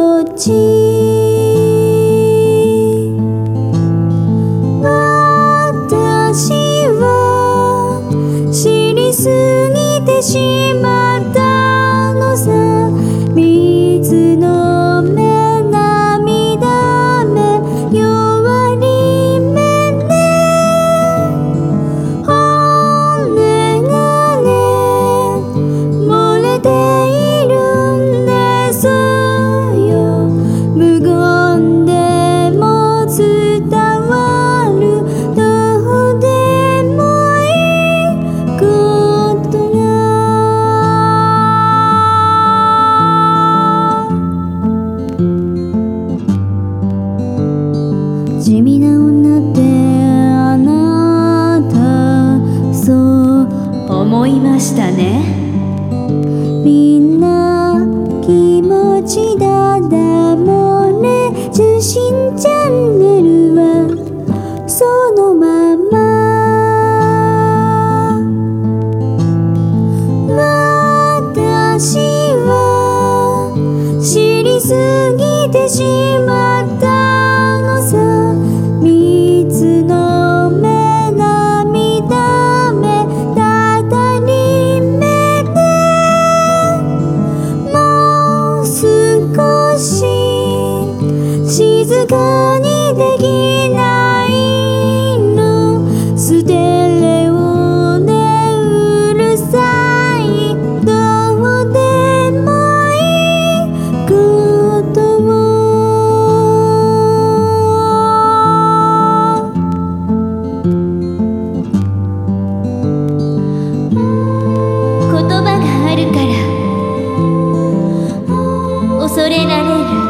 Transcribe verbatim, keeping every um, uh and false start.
ち私は知りすぎてしまったのさ水の目涙目弱り目ね骨がね漏れているんですよ無言でも伝わるどうでもいいことが地味な女ってあなたそう思いましたねみんな気持ちだだもね受信チャンネルはそのまま私は知りすぎてしまったのさ水の目涙目たたり目でもう少し静かにできないのステレオでうるさいどうでもいいことを言葉があるから恐れられる